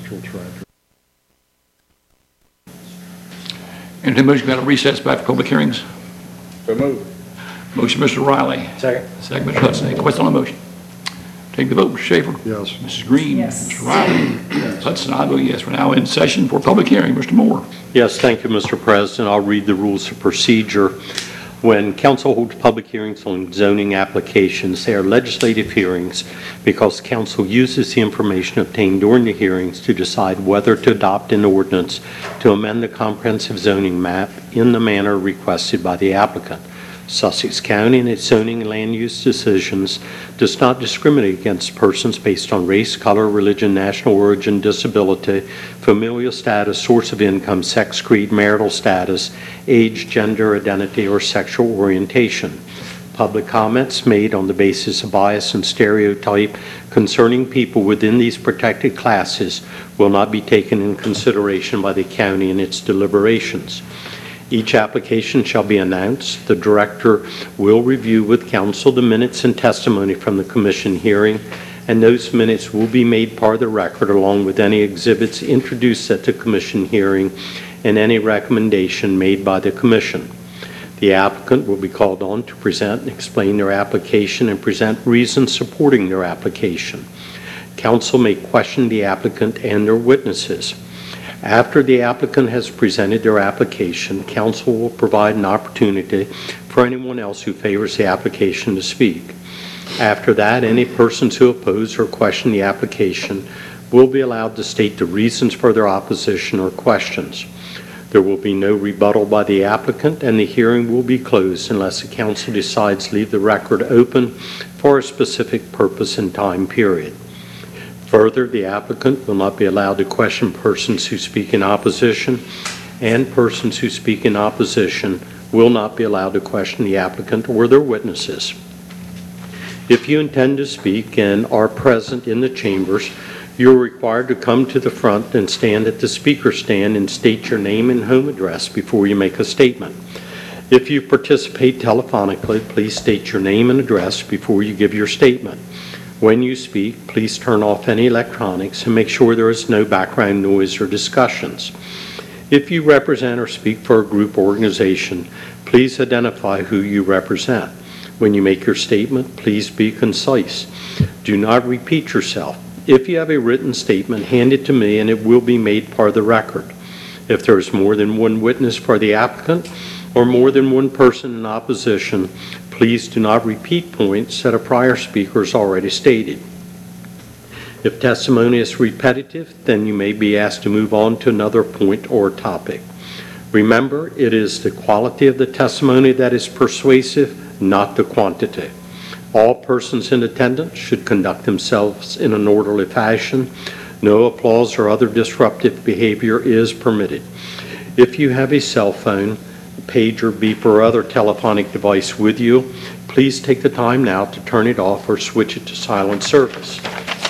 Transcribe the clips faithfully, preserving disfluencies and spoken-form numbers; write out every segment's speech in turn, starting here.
Central Treasurer. Entertain a motion to go out of recess back for public hearings. So moved. Motion, Mister Riley. Second. Second, Mister Hudson. Any question on the motion? Take the vote, Mister Schaefer. Yes. Missus Green. Yes. Mister Riley. Yes. Hudson, I vote yes. We're now in session for public hearing. Mister Moore. Yes, thank you, Mister President. I'll read the rules of procedure. When council holds public hearings on zoning applications, they are legislative hearings because council uses the information obtained during the hearings to decide whether to adopt an ordinance to amend the comprehensive zoning map in the manner requested by the applicant. Sussex County in its zoning and land use decisions does not discriminate against persons based on race, color, religion, national origin, disability, familial status, source of income, sex, creed, marital status, age, gender identity, or sexual orientation. Public comments made on the basis of bias and stereotype concerning people within these protected classes will not be taken in consideration by the county in its deliberations. Each application shall be announced. The director will review with council the minutes and testimony from the commission hearing, and those minutes will be made part of the record along with any exhibits introduced at the commission hearing and any recommendation made by the commission. The applicant will be called on to present and explain their application and present reasons supporting their application. Council may question the applicant and their witnesses. After the applicant has presented their application, council will provide an opportunity for anyone else who favors the application to speak. After that, any persons who oppose or question the application will be allowed to state the reasons for their opposition or questions. There will be no rebuttal by the applicant, and the hearing will be closed unless the council decides to leave the record open for a specific purpose and time period. Further, the applicant will not be allowed to question persons who speak in opposition, and persons who speak in opposition will not be allowed to question the applicant or their witnesses. If you intend to speak and are present in the chambers, you are required to come to the front and stand at the speaker stand and state your name and home address before you make a statement. If you participate telephonically, please state your name and address before you give your statement. When you speak, please turn off any electronics and make sure there is no background noise or discussions. If you represent or speak for a group or organization, please identify who you represent. When you make your statement, please be concise. Do not repeat yourself. If you have a written statement, hand it to me and it will be made part of the record. If there is more than one witness for the applicant or more than one person in opposition, please do not repeat points that a prior speaker has already stated. If testimony is repetitive, then you may be asked to move on to another point or topic. Remember, it is the quality of the testimony that is persuasive, not the quantity. All persons in attendance should conduct themselves in an orderly fashion. No applause or other disruptive behavior is permitted. If you have a cell phone, pager, beeper, or other telephonic device with you, please take the time now to turn it off or switch it to silent service.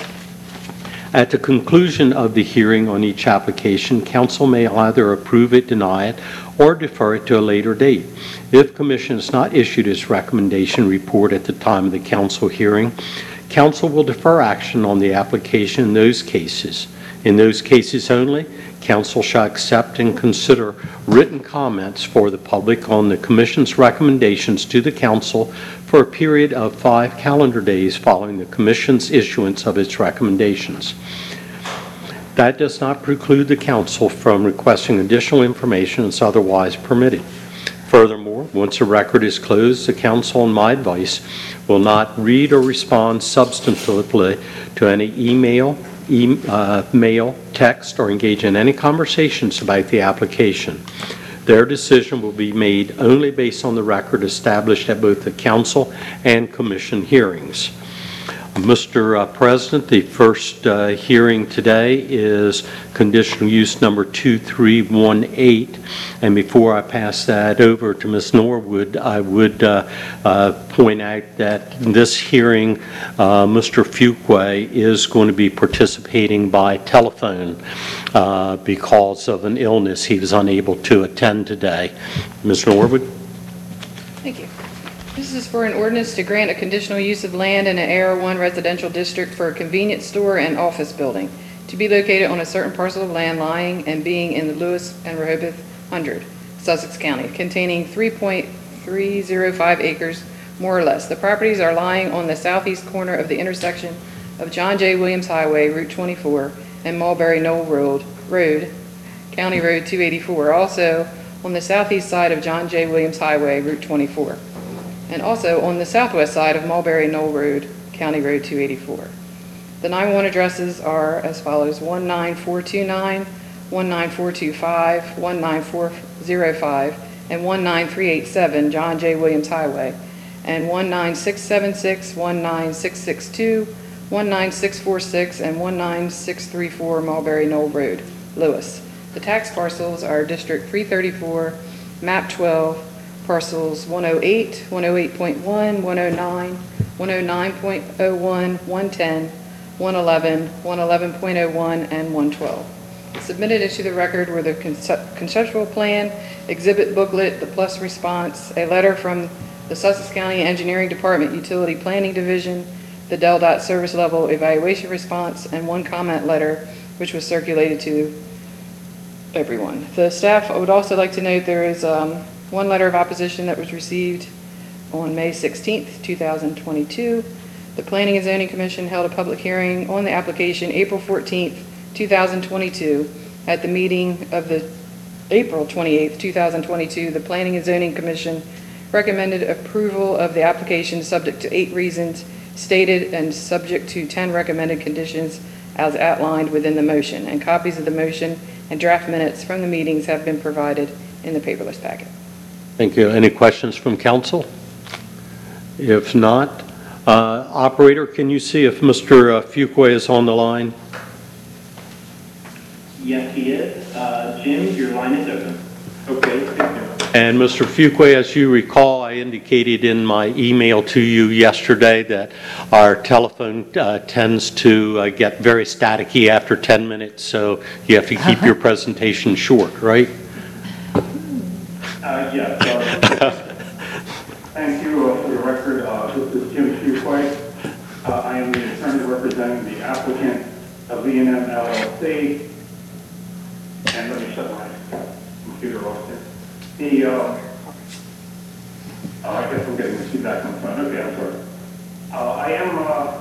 At the conclusion of the hearing on each application, council may either approve it, deny it, or defer it to a later date. If commission has not issued its recommendation report at the time of the council hearing, council will defer action on the application in those cases. In those cases only, council shall accept and consider written comments for the public on the commission's recommendations to the council for a period of five calendar days following the commission's issuance of its recommendations. That does not preclude the council from requesting additional information as otherwise permitted. Furthermore, once a record is closed, the council, on my advice, will not read or respond substantively to any email, E uh, mail, text, or engage in any conversations about the application. Their decision will be made only based on the record established at both the council and commission hearings. Mister Uh, President, the first uh, hearing today is conditional use number two three one eight. And before I pass that over to Miz Norwood, I would uh, uh, point out that in this hearing, uh, Mister Fuqua is going to be participating by telephone uh, because of an illness. He was unable to attend today. Miz Norwood? Thank you. This is for an ordinance to grant a conditional use of land in an A R one residential district for a convenience store and office building. to be located on a certain parcel of land lying and being in the Lewis and Rehoboth Hundred, Sussex County, containing three point three zero five acres, more or less. The properties are lying on the southeast corner of the intersection of John J. Williams Highway, Route twenty-four, and Mulberry Knoll Road, Road, County Road two eighty-four, also on the southeast side of John J. Williams Highway, Route twenty-four, and also on the southwest side of Mulberry Knoll Road, County Road two eighty-four. The nine one one addresses are as follows: one nine four two nine, one nine four two five, one nine four zero five, and one nine three eight seven John J. Williams Highway, and one nine six seven six, one nine six six two, one nine six four six, and one nine six three four Mulberry Knoll Road, Lewis. The tax parcels are District three thirty-four, Map twelve, parcels one oh eight, one oh eight point one, one oh nine, one oh nine point oh one, one ten, one eleven, one eleven point oh one, and one twelve. Submitted into the record were the concept, conceptual plan, exhibit booklet, the plus response, a letter from the Sussex County Engineering Department Utility Planning Division, the D E L D O T service level evaluation response, and one comment letter which was circulated to everyone. The staff would also like to note there is um, one letter of opposition that was received on May sixteenth, two thousand twenty-two. The Planning and Zoning Commission held a public hearing on the application April fourteenth, two thousand twenty-two. At the meeting of the April twenty-eighth, two thousand twenty-two, the Planning and Zoning Commission recommended approval of the application subject to eight reasons stated and subject to ten recommended conditions as outlined within the motion, and copies of the motion and draft minutes from the meetings have been provided in the paperless packet. Thank you. Any questions from council? If not, uh, operator, can you see if Mister Fuqua is on the line? Yes, he is. Uh, Jim, your line is open. Okay, thank you. And Mister Fuqua, as you recall, I indicated in my email to you yesterday that our telephone uh, tends to uh, get very staticky after ten minutes, so you have to keep your presentation short, right? Uh, yes. Uh, thank you uh, for the record. Uh, this is Jim Fuqua. Uh, I am the attorney representing the applicant of V and M L L C. And let me shut my computer off here. The, uh, oh, I guess I'm getting the feedback on the phone. Okay, I'm sorry. Uh, I am uh,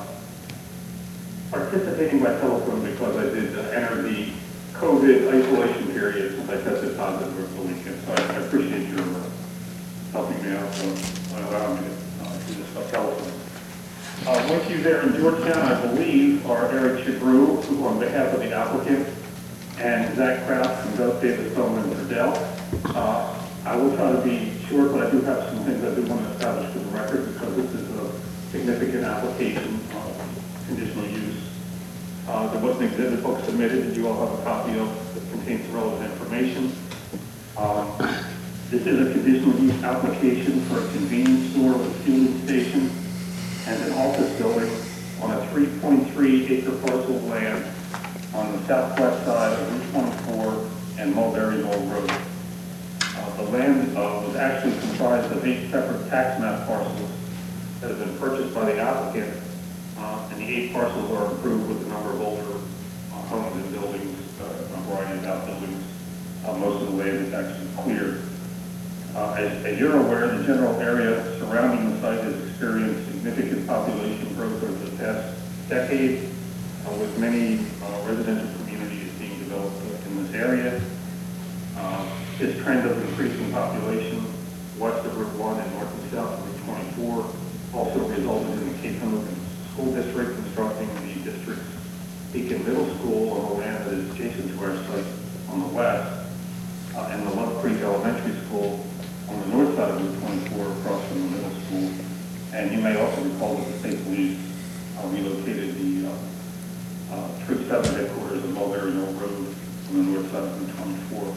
participating by telephone because I did uh, enter the COVID isolation period since I tested positive over the weekend. So I, I appreciate your uh, helping me out and uh, allowing me to uh, do this by telephone. Uh, with you there in Georgetown, I believe, are Eric Chagru, who on behalf of the applicant, and Zach Kraft from Beth Davis Bowman and Verdell. Uh, I will try to be short, but I do have some things I do want to establish for the record because this is a significant application of conditional use. Uh, there was an exhibit book submitted that you all have a copy of that contains relevant information. Um, this is a conditional use application for a convenience store with a fueling station and an office building on a three point three acre parcel of land on the southwest side of Route twenty-four and Mulberry Knoll Road. Uh, the land uh, was actually comprised of eight separate tax map parcels that have been purchased by the applicant, uh, and the eight parcels are improved with a number of older uh, homes and buildings, uh, a variety of outbuildings. Uh, most of the land is actually cleared. Uh, as, as you're aware, the general area surrounding the site has experienced significant population growth over the past decade, uh, with many uh, residential communities being developed in this area. Uh, this trend of increasing population west of Route one and north and south of Route twenty-four also resulted in the Cape Henlopen School District constructing the district's Beacon Middle School on the land that is adjacent to our site on the west, uh, and the Love Creek Elementary School on the north side of Route twenty-four across from the middle school. And you may also recall that the state police uh, relocated the uh, uh, Troop seven headquarters of Mulberry Knoll Road on the north side of Route twenty-four.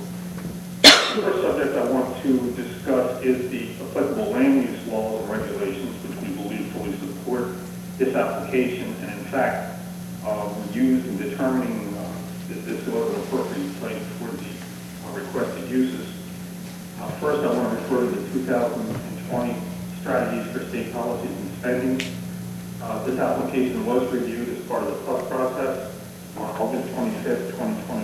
The first subject I want to discuss is the applicable land use laws and regulations, which we believe fully support this application, and in fact uh, were used in determining uh, that this was an appropriate site for the uh, requested uses. Uh, first, I want to refer to the two thousand twenty Strategies for State Policies and Spending. Uh, this application was reviewed as part of the PLUS process on August twenty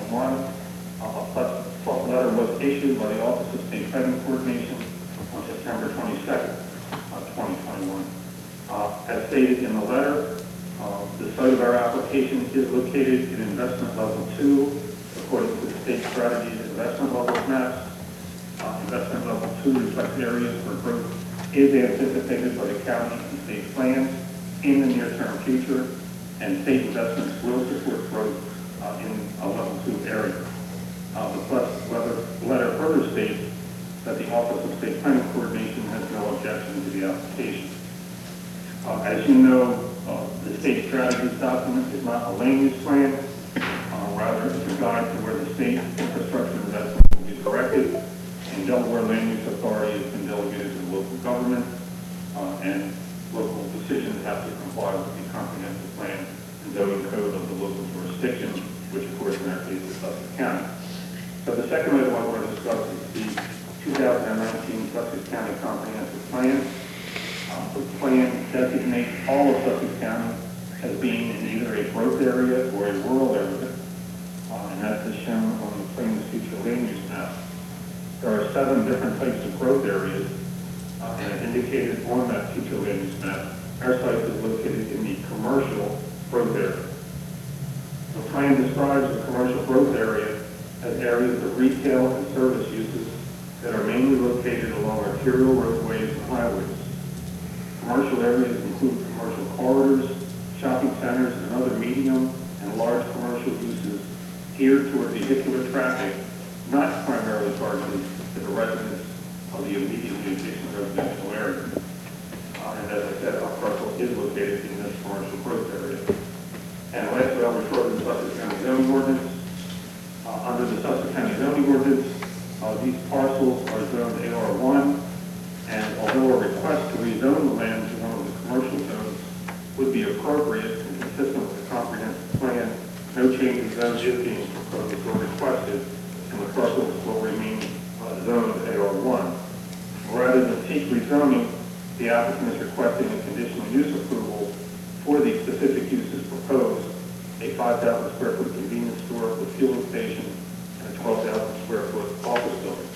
twenty-one. Uh, A plus plus letter was issued by the Office of State Planning Coordination on September twenty-second, twenty twenty-one. Uh, As stated in the letter, uh, the site of our application is located in investment level two, according to the state strategies investment level maps. Uh, Investment level two reflects areas where growth is anticipated by the county and state plans in the near-term future, and state investments will support growth uh, in a level two area. Uh, The plus letter, letter further states that the Office of State Planning Coordination has no objection to the application. Uh, As you know, uh, the state strategies document is not a land use plan, uh, rather it's a guide to where the state infrastructure investment will be directed. And Delaware Land Use Authority has been delegated to the local government, uh, and local decisions have to comply with the comprehensive plan and zoning code of the local jurisdiction, which of course in our case is Sussex County. So the second item I want to discuss is the two thousand nineteen Sussex County Comprehensive Plan. Uh, The plan designates all of Sussex County as being in either a growth area or a rural area, uh, and that is shown on the plan's future land use map. There are seven different types of growth areas, uh, and as indicated on that future land use map, our site is located in the commercial growth area. The plan describes the commercial growth area as areas of retail and service uses that are mainly located along arterial roadways and highways. Commercial areas include commercial corridors, shopping centers, and other medium and large commercial uses geared toward vehicular traffic, not primarily targeted to the residents of the immediately adjacent residential area. Uh, and as I said, our parcel is located in this commercial growth area. And lastly, I'll refer to the Sussex County zoning ordinance. Uh, under the Sussex County zoning ordinance, uh, these parcels are zoned A R one, and although a request to rezone the land to one of the commercial zones would be appropriate and consistent with the comprehensive plan, no change in zone is being proposed or requested, and the parcels will remain uh, zoned A R one. Rather than seek rezoning, the applicant is requesting a conditional use approval for the specific uses proposed, a five thousand square foot convenience store with fueling station and a twelve thousand square foot office building.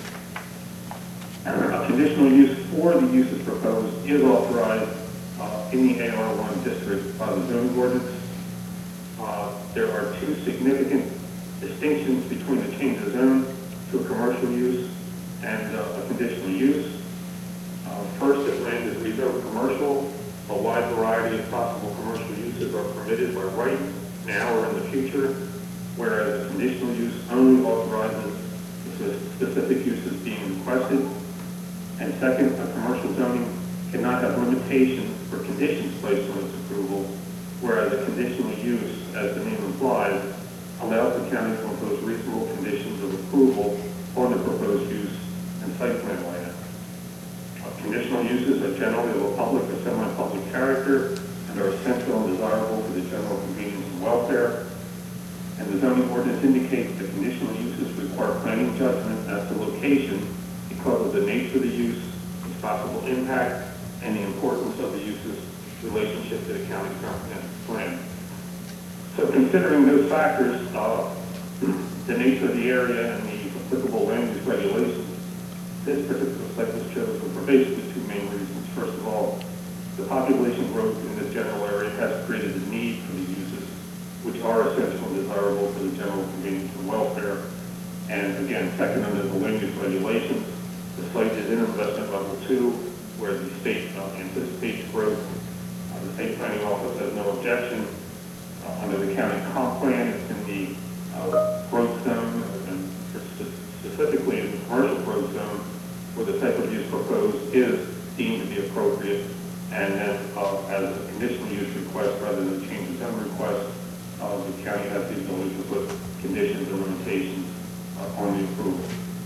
A conditional use for the uses proposed is authorized uh, in the A R one district by the zoning ordinance. Uh, there are two significant distinctions between a change of zone to a commercial use and uh, a conditional use. Uh, first, if land is rezoned commercial, a wide variety of possible commercial uses are permitted by right now or in the future, whereas a conditional use only authorizes the specific uses being requested. And second, a commercial zoning cannot have limitations or conditions placed on its approval, whereas a conditional use, as the name implies, allows the county to impose reasonable conditions of approval on the proposed use and site plan layout. Uh, conditional uses are generally of a public or semi-public character and are essential and desirable for the general convenience and welfare. And the zoning ordinance indicates that conditional uses require planning judgment as to location because of the nature of the use, its possible impact, and the importance of the use's relationship to the county's comprehensive plan. So considering those factors, uh, the nature of the area and the applicable land use regulations, this particular site was chosen for basically two main reasons. First of all, the population growth in this general area has created a need for these uses, which are essential and desirable for the general convenience and welfare. And again, second, under the land use regulations, the site is in investment level two, where the state uh, anticipates growth. Uh, the state planning office has no objection. Uh, under the county comp plan, it's in the uh, growth zone, and specifically in the commercial growth zone, where the type of use proposed is deemed to be appropriate. And then uh, as a conditional use request rather than a change of zone request, uh, the county has the ability to put conditions and limitations uh, on the approval.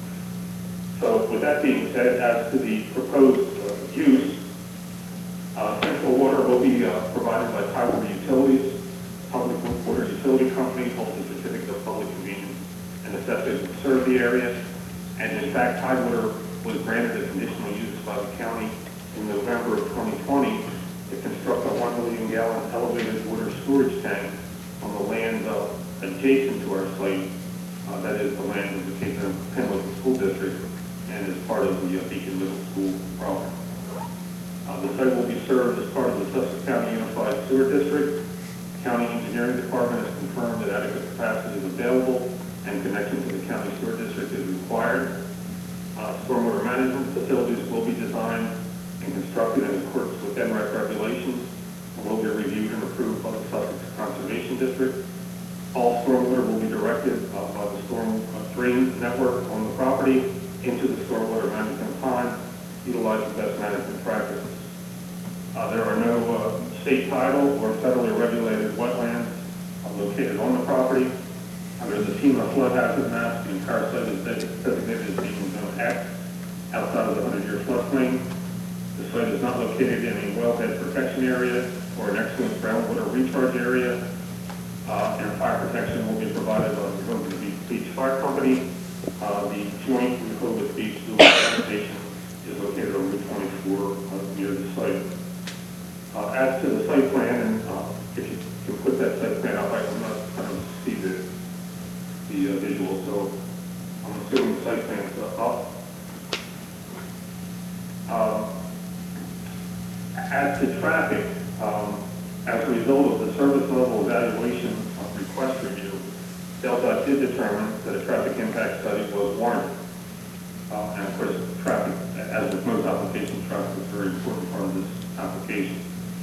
So with that being said, as to the proposed uh, use, uh, central water will be uh, provided by Tidewater Utilities. Public water utility company holds a certificate of public convenience and necessity to serve the area. And in fact, Tidewater was granted a conditional use by the county in November of twenty twenty to construct a one million gallon elevated water storage tank on the land uh, adjacent to our site site will be served as part of the Sussex County Unified Sewer District. County Engineering Department has confirmed that adequate capacity is available and connection to the county sewer district is required. Uh, stormwater management facilities will be designed and constructed in accordance with N R E C regulations and will be reviewed and approved by the Sussex Conservation District. All stormwater will be directed uh, by the storm uh, drain network on the property into the stormwater management pond, utilizing best management practices. Uh, there are no uh, state title or federally regulated wetlands uh, located on the property. Under the FEMA flood hazard map, the entire site is designated as being zone X, outside of the hundred-year floodplain. The site is not located in a wellhead protection area or an excellent groundwater recharge area, uh, and fire protection will be provided by the Rehoboth Beach, Beach Fire Company. Uh, the joint Rehoboth Beach Sewer Station is located on Route twenty-four uh, near the site. Uh, as to the site plan, and uh, if you can put that site plan up, I cannot kind of see the, the uh, visual, so I'm assuming the site plan is up. Um, as to traffic, um, as a result of the service level evaluation of request review, DelDOT did determine that a traffic impact study was warranted. Uh, and of course, traffic, as with most applications, traffic is a very important part of this application.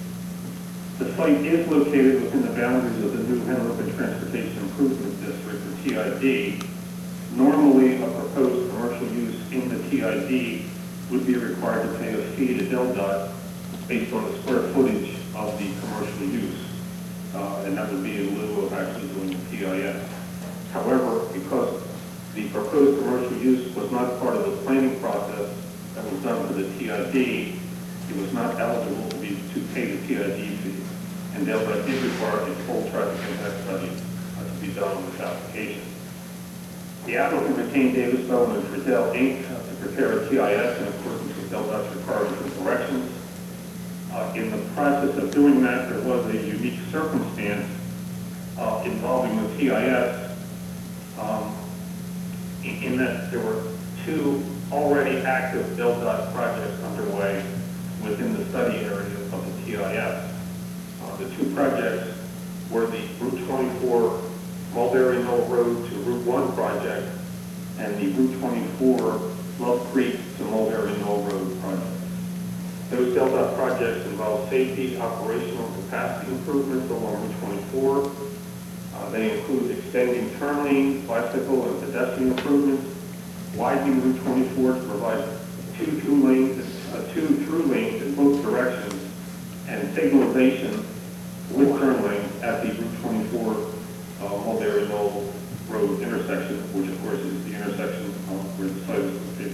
The site is located within the boundaries of the new Henrico Transportation Improvement District, or T I D. Normally, a proposed commercial use in the T I D would be required to pay a fee to DelDOT based on the square footage of the commercial use, uh, and that would be in lieu of actually doing the T I S. However, because the proposed commercial use was not part of the planning process that was done for the T I D, it was not eligible to, be, to pay the T I D fee, and DelDOT did require a full traffic impact study uh, to be done on this application. The applicant retained Davis Bowman and Friedel, Incorporated uh, to prepare a T I S in accordance with DelDOT's requirements and directions. Uh, in the process of doing that, there was a unique circumstance uh, involving the T I S, um, in, in that there were two already active DelDOT projects underway within the study area of the T I S. Uh, the two projects were the Route twenty-four Mulberry Mill Road to Route one project and the Route twenty-four Love Creek to Mulberry Mill Road project. Those DelDOT projects involve safety, operational, and capacity improvements along Route twenty-four. Uh, they include extending turn lanes, bicycle and pedestrian improvements, widening Route twenty-four to provide two through lanes, uh, two through lanes in both directions, and signalization with turn lanes at the Route twenty-four uh, Mulberry Mill Road intersection, which of course is the intersection uh, where the site is located.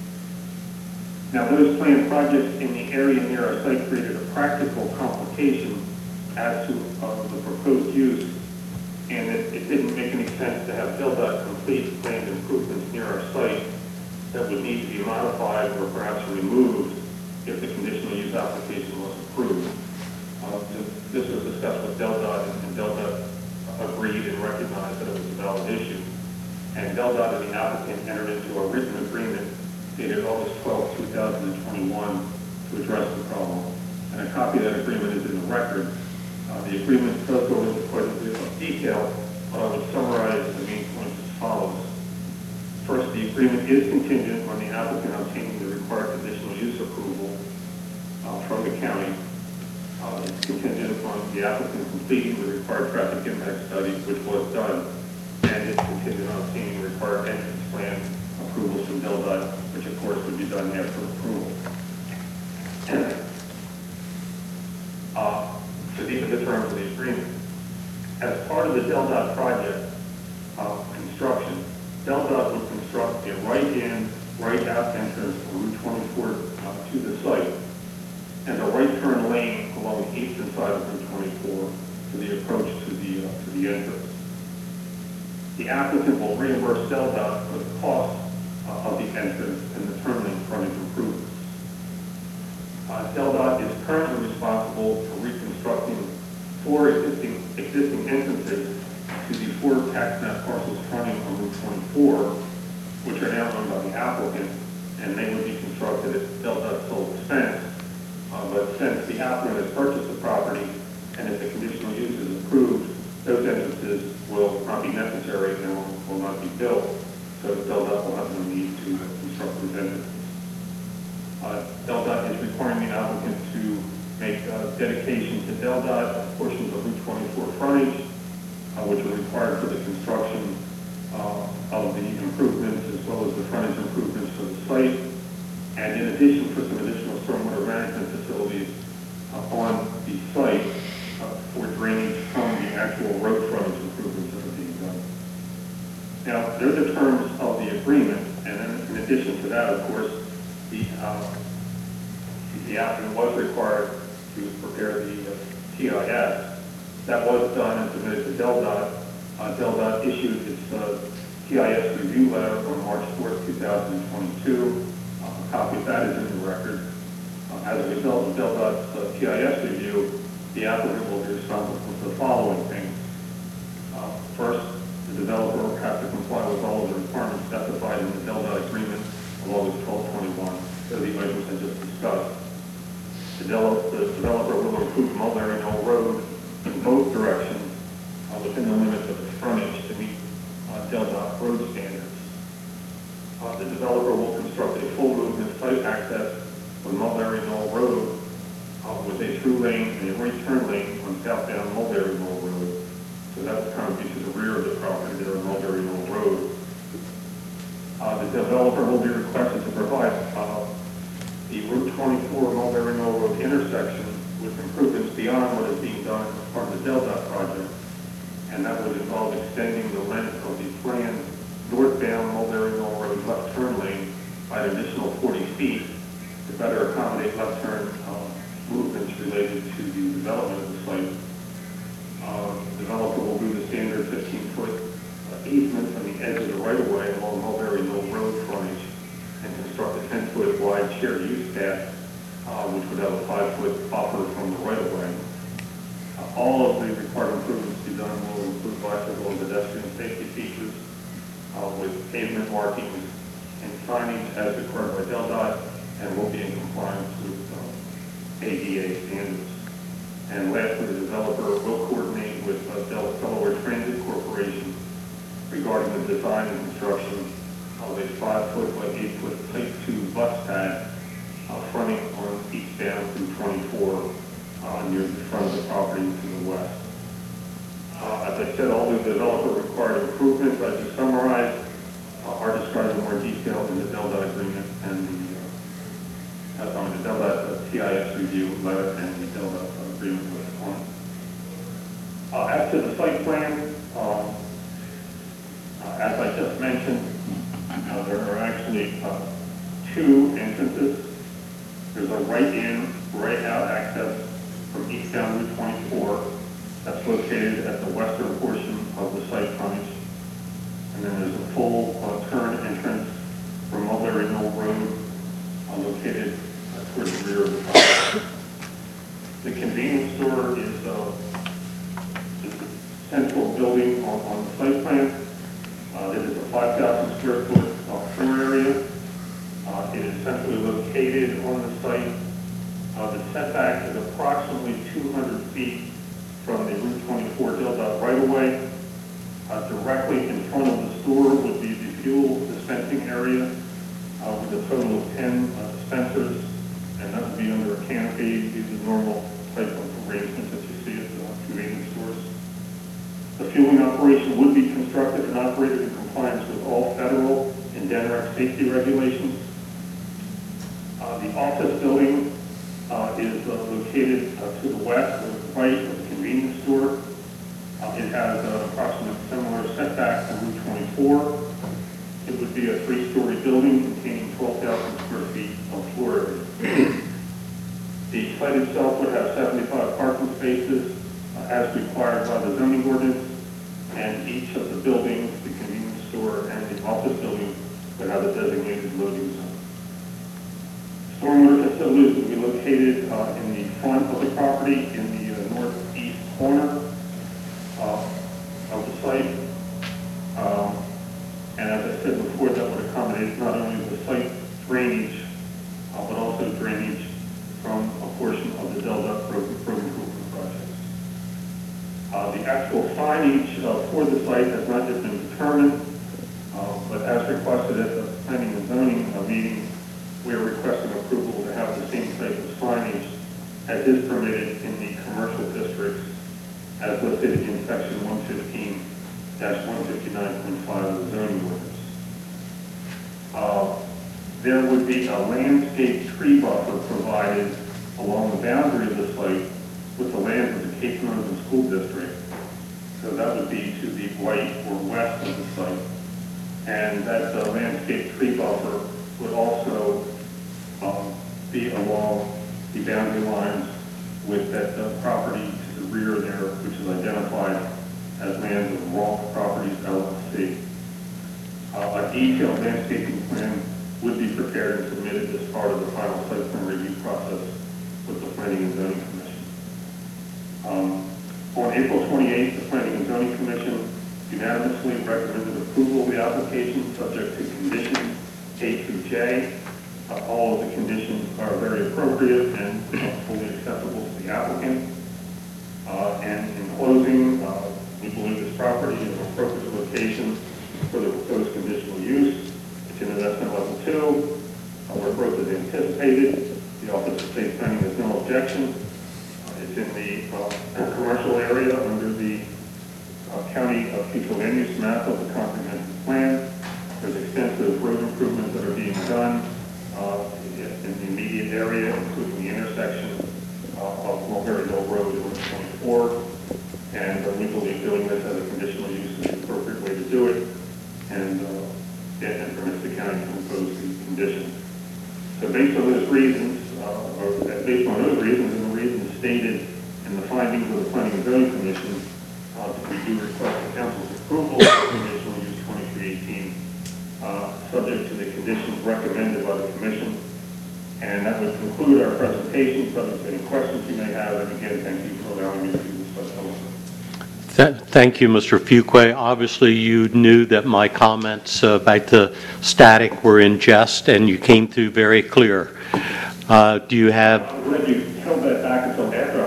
Now, those planned projects in the area near our site created a practical complication as to uh, the proposed use, and it, it didn't make any sense to have DelDOT complete planned improvements near our site that would need to be modified or perhaps removed if the conditional use application was approved. Uh, this was discussed with DelDOT, and DelDOT agreed and recognized that it was a valid issue. And DelDOT and the applicant entered into a written agreement dated August twelfth, two thousand twenty-one to address the problem. And a copy of that agreement is in the record. Uh, the agreement does go into quite a bit of detail, but I would summarize the main points as follows. First, the agreement is contingent on the applicant obtaining the required conditional use approval uh, from the county. Uh, it's contingent upon the applicant completing the required traffic impact study, which was done, and it's contingent on obtaining the required entrance plan approvals from DelDOT, which of course would be done after approval. Uh, so these are the terms of the agreement. As part of the DelDOT project uh, construction, DelDOT would construct a right-in, right-out entrance from Route twenty-four uh, to the site, and a right turn lane along the eastern side of Route twenty-four to the approach to the uh, to the entrance. The applicant will reimburse DelDOT for the cost uh, of the entrance and the turn lane frontage improvements. Uh, DelDOT is currently responsible for reconstructing four existing existing entrances to the four tax map parcels fronting on Route twenty-four, which are now owned by the applicant, and they would be constructed at DelDOT's sole expense. Uh, but built, so Del Dot will have no need to construct those entrances. Uh, Del Dot is requiring the applicant to make uh, dedication to Del Dot portions of Route twenty-four frontage, uh, which are required for the construction uh, of the improvements as well as the frontage improvements for the site, and in addition for some additional stormwater management facilities uh, on the site uh, for drainage from the actual road frontage improvements that are being done. Now, they're the terms of the agreement, and then in addition to that, of course, the, uh, the applicant was required to prepare the uh, T I S. That was done and submitted to Del Dot. Uh, Del Dot issued its uh, T I S review letter on March fourth, two thousand twenty-two. Uh, a copy of that is in the record. Uh, as a result of Del Dot's uh, T I S review, the applicant will be responsible for the following things. Uh, first, the developer will have to comply with all of the requirements specified in the Del Dot agreement of August twelfth, twenty-one, so the items I just discussed. The, develop, the developer will improve Mulberry Knoll Road in both directions uh, within the limits of its frontage to meet uh, Del Dot road standards. Uh, the developer will construct a full movement site access on Mulberry Knoll Road uh, with a through lane and a right turn lane on southbound Mulberry Knoll Road. So that would kind of be to the rear of the property there on Mulberry Knoll Road. Uh, the developer will be requested to provide uh, the Route twenty-four Mulberry Knoll Road intersection with improvements beyond what is being done as part of the Del Dot project, and that would involve extending the length of the planned northbound Mulberry Knoll Road left turn lane by an additional forty feet to better accommodate left turn uh, movements related to the development of the site. Uh, the developer will do the standard fifteen foot uh, easement from the edge of the right-of-way along Mulberry Knoll Road frontage and construct a ten foot wide shared use path, uh, which would have a five foot buffer from the right-of-way. Uh, all of the required improvements to be done will include bicycle and pedestrian safety features uh, with pavement markings and signage as required by Del Dot, and will be in compliance with uh, A D A standards. And lastly, the developer will coordinate with uh, Del Delaware Transit Corporation regarding the design and construction of a five foot by eight foot type two bus pad uh, fronting on eastbound through twenty-four uh, near the front of the property to the west. Uh, as I said, all the developer required improvements I just summarized uh, are described in more detail in the Del Dot agreement and the, uh, on the Del Dot uh, T I S review letter and the Del Dot uh, agreement with the client. Uh, as to the site plan, um, uh, as I just mentioned, uh, there are actually uh, two entrances. There's a right-in, right-out access from eastbound Route twenty-four that's located at the western portion of the site frontage. And then there's a full uh, turn entrance from Mulberry Knoll Road uh, located uh, towards the rear of the property. The convenience store is uh, the central building on, on the site plan. Uh, it is a five thousand square foot uh, floor area. Uh, it is centrally located on the site. Uh, the setback is approximately two hundred feet from the Route twenty-four Del Dot right-of-way. Uh, directly in front of the store would be the fuel dispensing area uh, with a total of ten uh, dispensers, and that would be under a canopy. These are normal type of arrangements that you see at the convenience stores. The fueling operation would be constructed and operated in compliance with all federal and D N R E C safety regulations. Uh, the office building uh, is uh, located uh, to the west or right of the convenience store. Uh, it has an approximate similar setback to Route twenty-four. It would be a three-story building containing twelve thousand square feet of floor area. The site itself would have seventy-five parking spaces uh, as required by the zoning ordinance, and each of the buildings, the convenience store and the office building, would have a designated loading zone. Stormwater facilities would be located uh, in the front of the property in the uh, northeast corner uh, of the site. Um, and as I said before, that would accommodate not only the site drainage, uh, but also drainage from a portion of the Del Dot road improvement project. Uh, the actual signage uh, for the site has not yet been determined. Uh, section one fifteen one fifty-nine point five of the zoning ordinance. Uh, there would be a landscape tree buffer provided along the boundary of the site with the land of the Cape Northern School District. So that would be to the right or west of the site. And that uh, landscape tree buffer would also um, be along the boundary lines with that uh, property to the rear there, which is identified as land of Rolfe Properties L L C. Uh, a detailed landscaping plan would be prepared and submitted as part of the final site plan review process with the Planning and Zoning Commission. Um, on April twenty-eighth, the Planning and Zoning Commission unanimously recommended approval of the application subject to conditions A through J. Uh, all of the conditions are very appropriate and uh, fully acceptable to the applicant. Uh, and in closing, uh, we believe this property is an appropriate location for the proposed conditional use. It's in investment level two, uh, where growth is anticipated. The Office of State Planning has no objection. Uh, it's in the uh, commercial area under the uh, County of Future Land Use map of the comprehensive plan. There's extensive road improvements that are being done uh, in the immediate area, including the intersection uh, of Mulberry Hill Road and one twenty-four. And uh, we believe doing this as a conditional use is the appropriate way to do it, and, uh, and permits the county to impose the conditions. So based on those reasons, uh, or based on those reasons and the reasons stated in the findings of the Planning and Zoning Commission, uh, we do request the council's approval of conditional use twenty-three eighteen, uh, subject to the conditions recommended by the commission. And that would conclude our presentation, subject to any questions you may have. And again, thank you for allowing me to do this also. Thank you, Mister Fuqua. Obviously, you knew that my comments uh, about the static were in jest, and you came through very clear. Uh, do you have... I'm glad you held that back until after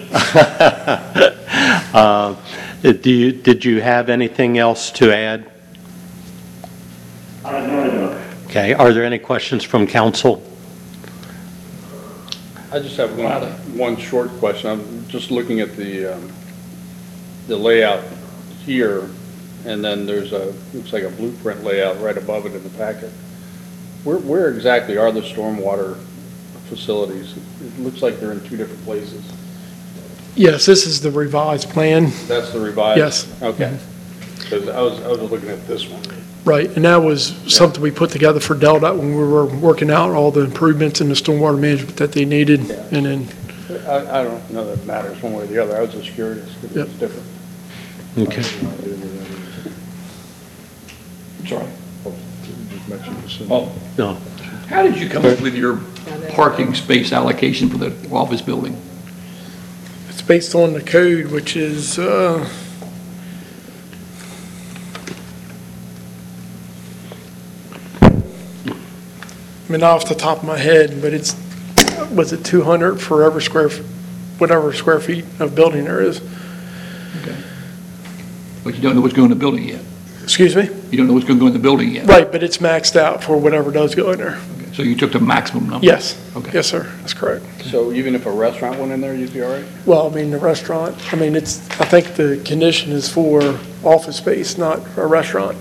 I was finished. uh, do you, did you have anything else to add? Uh, no, I don't. Okay. Are there any questions from council? I just have one, one short question. I'm just looking at the, um, the layout here, and then there's a, looks like a blueprint layout right above it in the packet. Where, where exactly are the stormwater facilities? It looks like they're in two different places. Yes, this is the revised plan. That's the revised? Yes. Okay. Because I was, I was looking at this one. Right, and that was something we put together for Delta when we were working out all the improvements in the stormwater management that they needed, Yeah. and then, I, I don't know that it matters one way or the other. I was just curious because Yep. it's different. Okay. Sorry. Just mentioned this in- Oh, No. how did you come up with your parking space allocation for the office building? it's based on the code, which is, uh, I mean, off the top of my head, but it's, was it two hundred for every square, f- whatever square feet of building there is? Okay. But you don't know what's going in the building yet. Excuse me? You don't know what's going to go in the building yet. Right, but it's maxed out for whatever does go in there. Okay. So you took the maximum number? Yes. Okay. Yes, sir, that's correct. So even if a restaurant went in there, you'd be all right? Well, I mean, the restaurant, I mean, it's, I think the condition is for office space, not a restaurant.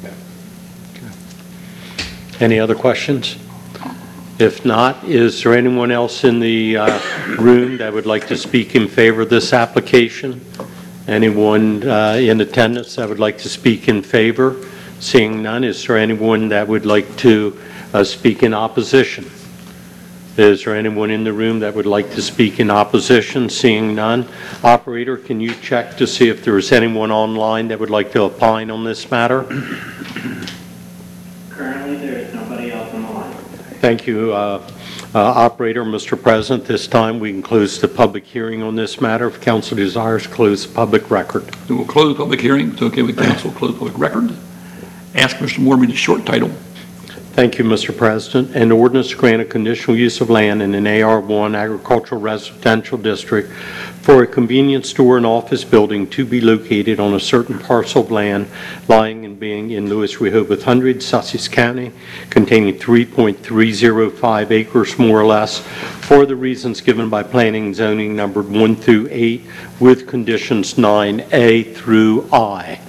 Any other questions? If not, is there anyone else in the uh, room that would like to speak in favor of this application? Anyone uh, in attendance that would like to speak in favor? Seeing none, is there anyone that would like to uh, speak in opposition? Is there anyone in the room that would like to speak in opposition? Seeing none. Operator, can you check to see if there is anyone online that would like to opine on this matter? Currently, there is nobody else on the line. Thank you, uh, uh, Operator. Mister President, this time we can close the public hearing on this matter. If council desires, close the public record. So we'll close the public hearing. It's okay with council, close the public record. Ask Mister Moore to read the short title. Thank you, Mister President. An ordinance to grant a conditional use of land in an A R one agricultural residential district for a convenience store and office building to be located on a certain parcel of land lying and being in Lewis Rehoboth one hundred, Sussex County, containing three point three zero five acres more or less for the reasons given by planning and zoning numbered one through eight with conditions nine A through I.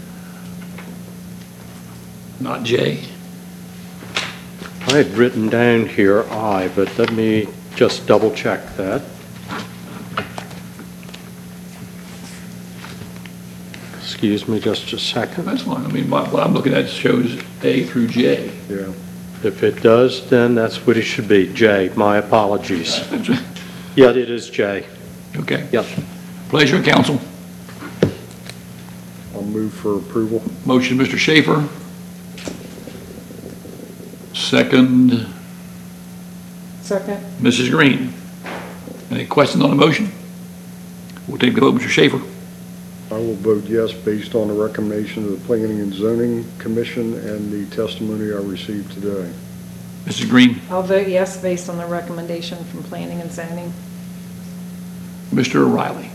Not J. I had written down here I, but let me just double check that. Excuse me just a second. That's fine. I mean, what what I'm looking at shows A through J. Yeah. If it does, then that's what it should be, J. My apologies. Yeah, it is J. Okay. Yep. Pleasure, council. I'll move for approval. Motion, Mister Schaefer. Second, Second. Missus Green. Any questions on the motion? We'll take the vote, Mister Schaefer. I will vote yes based on the recommendation of the Planning and Zoning Commission and the testimony I received today. Missus Green. I'll vote yes based on the recommendation from Planning and Zoning. Mister O'Reilly.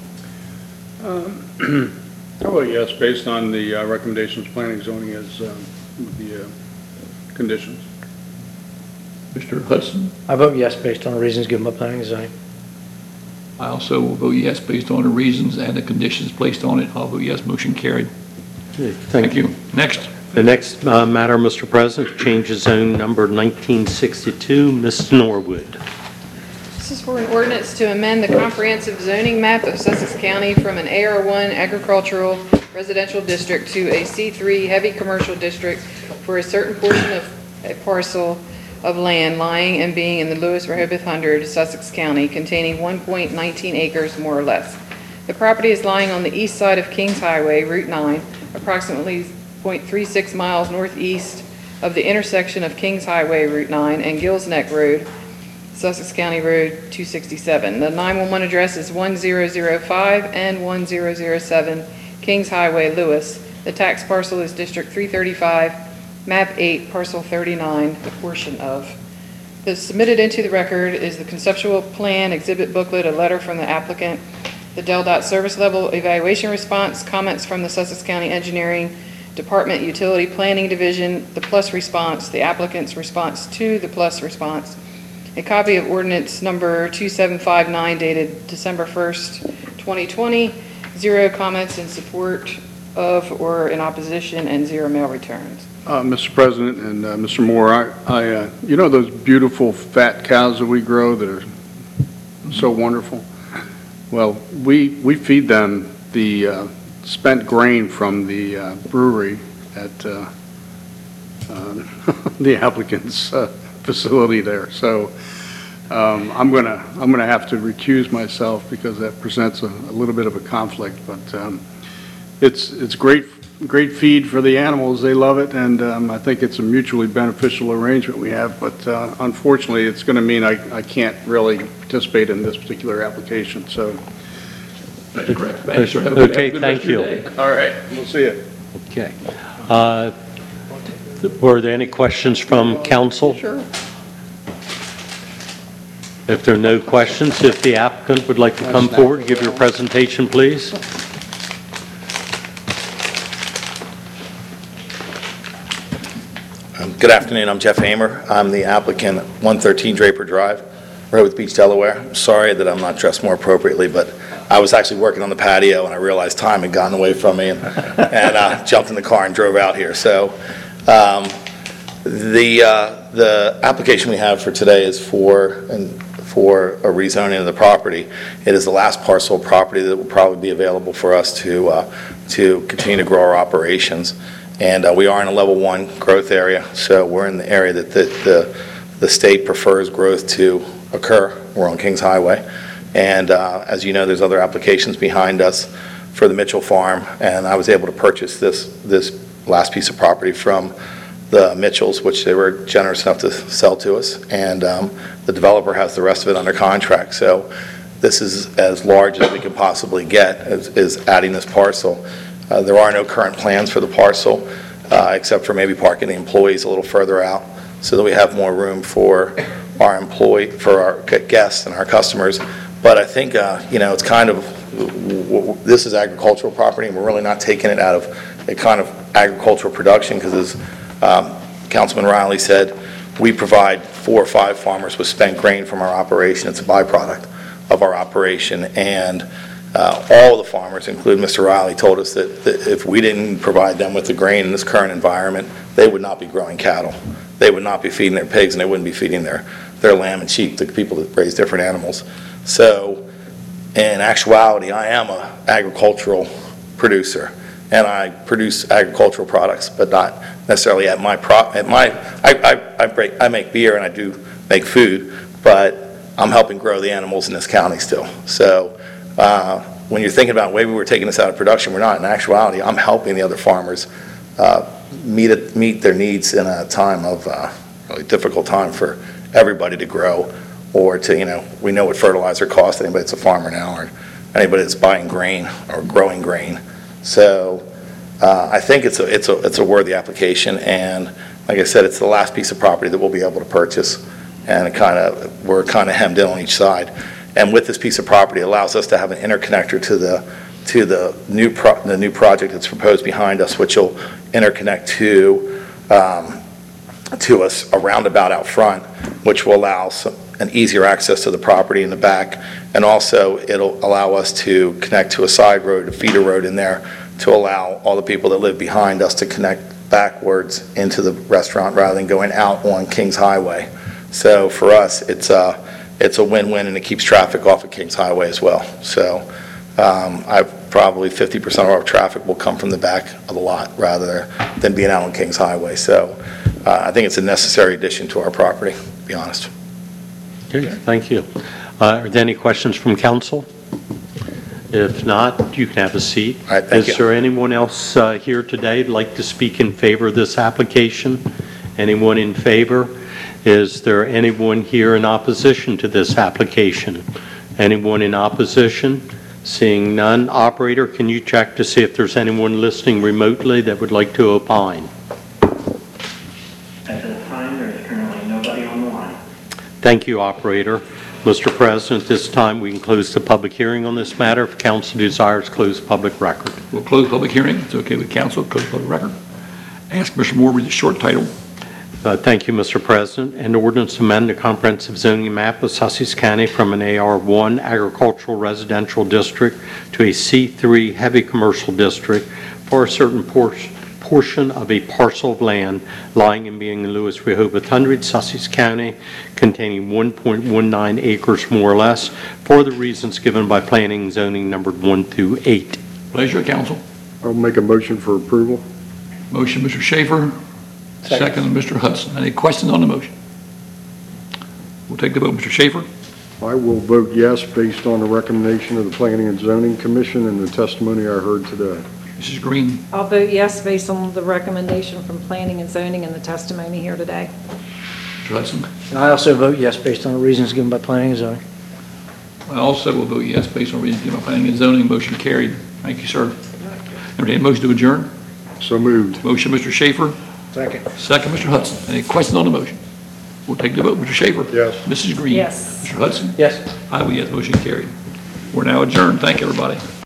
Um, How about yes, based on the uh, recommendations planning and zoning as um, with the uh, conditions? Mister Hudson. I vote yes based on the reasons given by planning and zoning. I also will vote yes based on the reasons and the conditions placed on it. I'll vote yes, motion carried. Thank Thank you. Next. The next uh, matter, Mister President, changes zone number nineteen sixty-two, Miz Norwood. This is for an ordinance to amend the comprehensive zoning map of Sussex County from an A R one agricultural residential district to a C three heavy commercial district for a certain portion of a parcel of land lying and being in the Lewis Rehoboth Hundred, Sussex County, containing one point one nine acres more or less. The property is lying on the east side of Kings Highway, Route nine, approximately zero point three six miles northeast of the intersection of Kings Highway, Route nine, and Gills Neck Road, Sussex County Road two sixty-seven. The nine one one address is one zero zero five and one zero zero seven Kings Highway, Lewis. The tax parcel is District three thirty-five, Map eight, Parcel thirty-nine, a portion of. The submitted into the record is the conceptual plan, exhibit booklet, a letter from the applicant, the Del Dot service level evaluation response, comments from the Sussex County Engineering Department Utility Planning Division, the plus response, the applicant's response to the plus response, a copy of ordinance number two seven five nine dated December first, twenty twenty, zero comments in support of or in opposition, and zero mail returns. Uh, Mister President and uh, Mister Moore, I, I uh, you know those beautiful fat cows that we grow that are so wonderful? Well, we, we feed them the uh, spent grain from the uh, brewery at uh, uh, the applicant's uh, facility there. So um, I'm gonna I'm gonna have to recuse myself because that presents a, a little bit of a conflict. But um, it's it's great great feed for the animals. They love it, and um, I think it's a mutually beneficial arrangement we have. But uh, unfortunately, it's going to mean I, I can't really participate in this particular application. So. That's correct. Thanks, sir. Have a good- Okay, have a good thank rest of your you. day. All right, we'll see you. Okay. Uh, Were there any questions from council? Sure. If there are no questions, if the applicant would like to come forward, give your presentation, please. Um, Good afternoon, I'm Jeff Hamer. I'm the applicant, one thirteen Draper Drive, Rehoboth Beach, Delaware. I'm sorry that I'm not dressed more appropriately, but I was actually working on the patio and I realized time had gotten away from me and, and uh, jumped in the car and drove out here. So um, the, uh, the application we have for today is for, and for a rezoning of the property. It is the last parcel of property that will probably be available for us to, uh, to continue to grow our operations. And uh, we are in a level one growth area, so we're in the area that the, the, the state prefers growth to occur. We're on Kings Highway. And uh, as you know, there's other applications behind us for the Mitchell Farm, and I was able to purchase this, this last piece of property from the Mitchells, which they were generous enough to sell to us, and um, the developer has the rest of it under contract. So this is as large as we can possibly get, is, is adding this parcel. Uh, there are no current plans for the parcel, uh, except for maybe parking the employees a little further out so that we have more room for our employee, for our guests and our customers. But I think, uh, you know, it's kind of, this is agricultural property, and we're really not taking it out of a kind of agricultural production because, as um, Councilman Riley said, we provide four or five farmers with spent grain from our operation. It's a byproduct of our operation. And uh, all the farmers, including Mister Riley, told us that, that if we didn't provide them with the grain in this current environment, they would not be growing cattle. They would not be feeding their pigs, and they wouldn't be feeding their, their lamb and sheep, the people that raise different animals. So in actuality, I am an agricultural producer, and I produce agricultural products, but not necessarily at my pro. At my, I, I, I, break, I make beer and I do make food, but I'm helping grow the animals in this county still. So uh, when you're thinking about maybe we're taking this out of production, we're not. In actuality, I'm helping the other farmers uh, meet it, meet their needs in a time of uh, really difficult time for everybody to grow, or to, you know, we know what fertilizer costs. Anybody that's a farmer now, or anybody that's buying grain or growing grain. So uh, I think it's a it's a it's a worthy application, and like I said, it's the last piece of property that we'll be able to purchase, and it kind of we're kind of hemmed in on each side. And with this piece of property, it allows us to have an interconnector to the to the new pro, the new project that's proposed behind us, which will interconnect to um, to us a roundabout out front, which will allow some, an easier access to the property in the back, and also it'll allow us to connect to a side road, a feeder road in there, to allow all the people that live behind us to connect backwards into the restaurant rather than going out on Kings Highway. So for us, it's a, it's a win-win, and it keeps traffic off of Kings Highway as well. So um, I probably fifty percent of our traffic will come from the back of the lot rather than being out on Kings Highway. So uh, I think it's a necessary addition to our property, to be honest. Okay, thank you. Uh, Are there any questions from council? If not, you can have a seat. All right, thank you. Is there anyone else uh, here today who'd like to speak in favor of this application? Anyone in favor? Is there anyone here in opposition to this application? Anyone in opposition? Seeing none, operator, can you check to see if there's anyone listening remotely that would like to opine? At this time, there is currently nobody on the line. Thank you, operator. Mister President, at this time we can close the public hearing on this matter. If council desires, close public record. We'll close the public hearing. It's okay with council. Close the public record. Ask Mister Moore to read the short title. Uh, thank you, Mister President. An ordinance to amend the comprehensive zoning map of Sussex County from an A R one agricultural residential district to a C three heavy commercial district for a certain portion portion of a parcel of land lying and being in Lewis Rehoboth Hundred, Sussex County, containing one point one nine acres more or less, for the reasons given by planning and zoning numbered one through eight. Pleasure of council. I'll make a motion for approval. Motion, Mister Schaefer. Second, Second Mister Hudson. Any questions on the motion? We'll take the vote. Mister Schaefer? I will vote yes based on the recommendation of the Planning and Zoning Commission and the testimony I heard today. Missus Green? I'll vote yes based on the recommendation from planning and zoning and the testimony here today. Mister Hudson? And I also vote yes based on the reasons given by planning and zoning. I also will vote yes based on reasons given by planning and zoning. Motion carried. Thank you, sir. Entertained motion to adjourn? So moved. Motion, Mister Schaefer. Second. Second, Mister Hudson. Any questions on the motion? We'll take the vote. Mister Schaefer? Yes. Missus Green? Yes. Mister Hudson? Yes. I will yes. Motion carried. We're now adjourned. Thank you, everybody.